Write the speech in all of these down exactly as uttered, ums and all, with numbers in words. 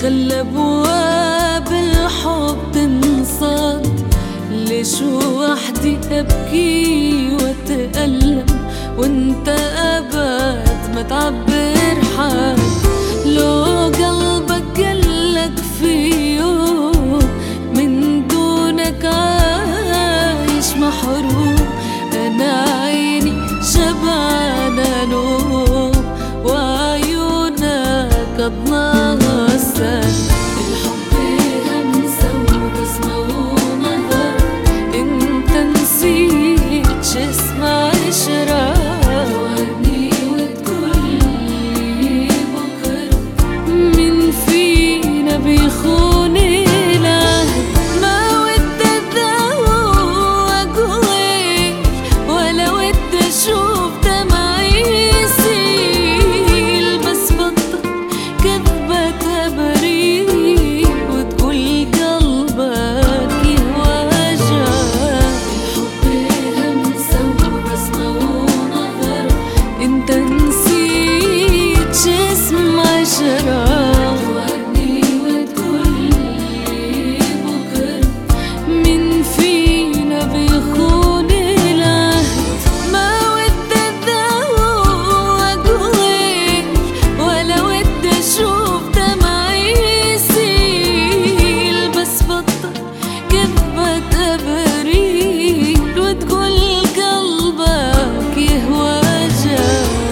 خلى ابواب الحب تنصاد. ليش وحدي ابكي واتألم وانت ابد ما تعبر حال؟ لو قلبك قلك في يوم من دونك عايش محروم، انا عيني شبعانة نوم وعيونك اضناها السال. الحب همسة وبسمة ونظر، انت نسيت شو اسمه عشرة. توهني وتقولي بكرة، مين فينا بيخون العهد؟ ما ودي اتذوق غير ولا ودي اشوف دمعي يسيل، بس بطل كذبة تبرير وتقول قلبك يواجع. الحب همسة وبسمة ونظر، انت نسيت شو اسم عشرة. توهني وتقولي بكرة، مين فينا بيخون العهد؟ ما ودي اتذوق غير ولا ودي اشوف دمعي يسيل، بس بطل كذبة تبرير وتقول قلبك يهواجع.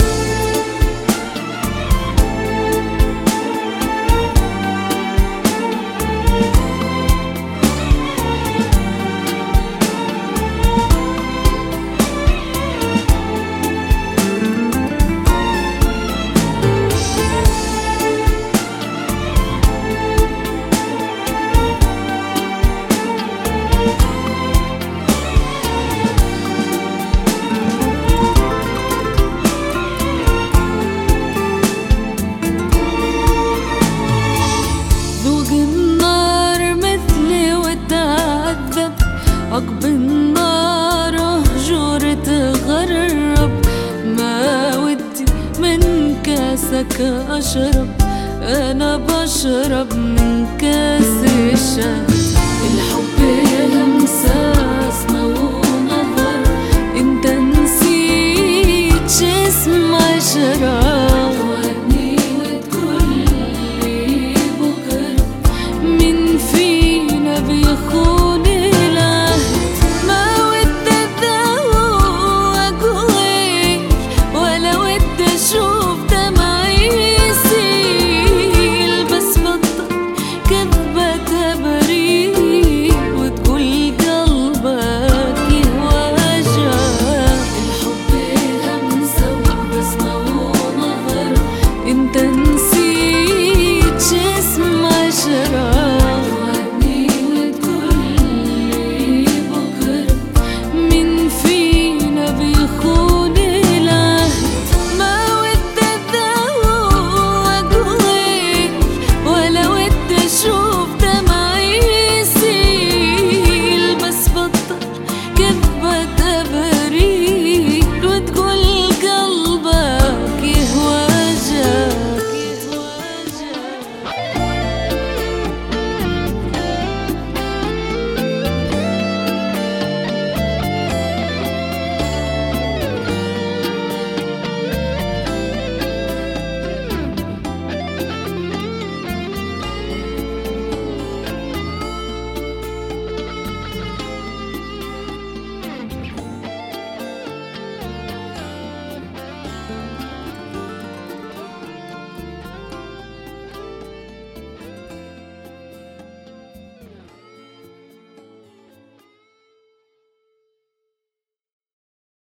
ذوق النار مثلي وتعذب، عقب النار اهجر تغرب. ما ودي من كاسك اشرب، انا بشرب من كاس الشهد. الحب همسة اسمة ونظر، انت نسيت شو اسم عشرة. توهني وتقولي بكرة، مين فينا بيخون العهد؟ ما ودي اتذوق غير ولا ودي اشوف دمعي يسيل، بس بطل كذبة تبرير وتقول قلبك يواجع. الحب همسة وبسمة ونظر، انت نسيت شو اسم عشرة.